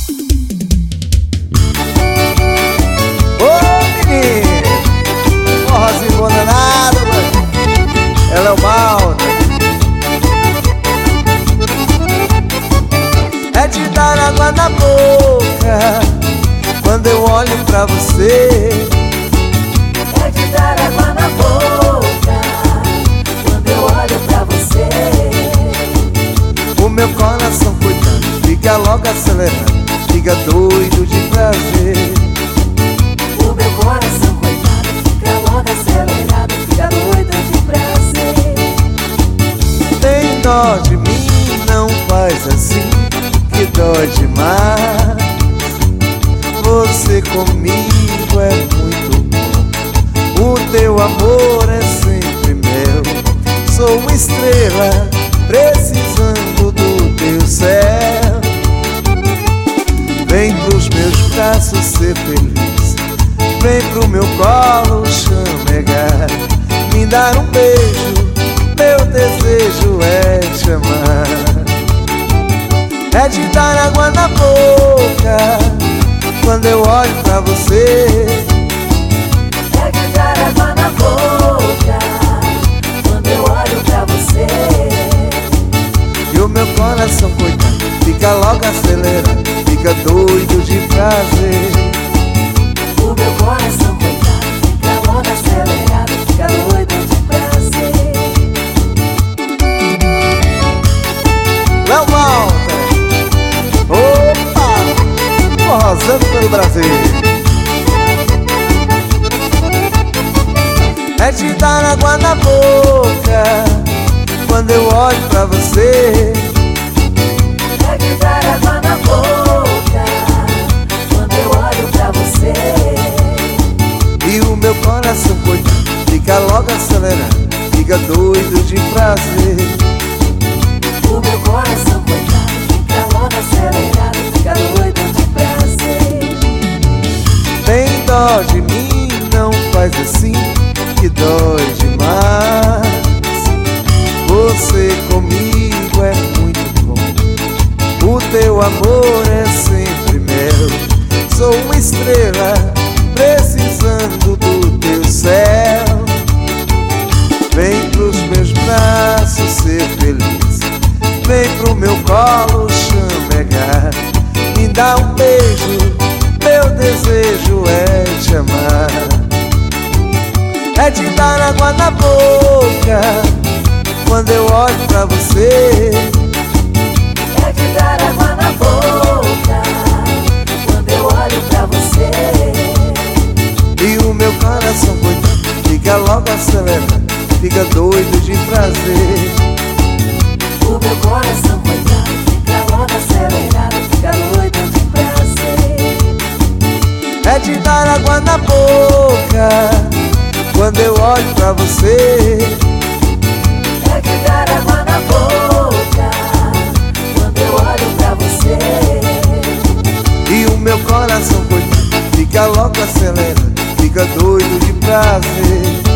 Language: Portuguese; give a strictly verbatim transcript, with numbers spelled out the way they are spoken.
Ô menino, forrozinho bom danado, mano. Ela é o mal. É de dar água na boca quando eu olho pra você. É de dar água na boca quando eu olho pra você. O meu coração, coitado, fica logo acelerado, fica doido de prazer. O meu coração, coitado, fica logo acelerado, fica doido de prazer. Tem dó de mim, não faz assim, que dói demais. Você comigo é muito bom, o teu amor é sempre meu. Sou uma estrela precisando do teu céu. Vem pros meus braços ser feliz, vem pro meu colo chamegar, me dar um beijo, meu desejo é te amar. É de dar água na boca quando eu olho pra você. É de dar água na boca quando eu olho pra você. E o meu coração, coitado, fica logo acelerado, fica doido de prazer. O meu coração, coitado, fica logo acelerado, fica doido de prazer. Léo Malta, opa, forrozando pelo Brasil. É de dar água na boca quando eu olho pra você. É de dar água na boca quando eu olho pra você. E o meu coração, coitado, fica logo acelerado, fica doido de prazer. O meu coração, coitado, fica logo acelerado, fica doido de prazer. Tem dó de mim, não faz assim, que dói demais. Você comigo é muito bom, o teu amor é sempre meu. Sou uma estrela precisando do teu céu. Vem pros meus braços ser feliz, vem pro meu colo chamegar, me dá um beijo, meu desejo é te amar. É de dar água na boca quando eu olho pra você. É de dar água na boca quando eu olho pra você. E o meu coração, coitado, fica logo acelerado, fica doido de prazer. O meu coração, coitado, fica logo acelerado, fica doido de prazer. É de dar água na boca quando eu olho pra você. É de dar água na boca quando eu olho pra você. E o meu coração, coitado, fica logo acelerado, fica doido de prazer.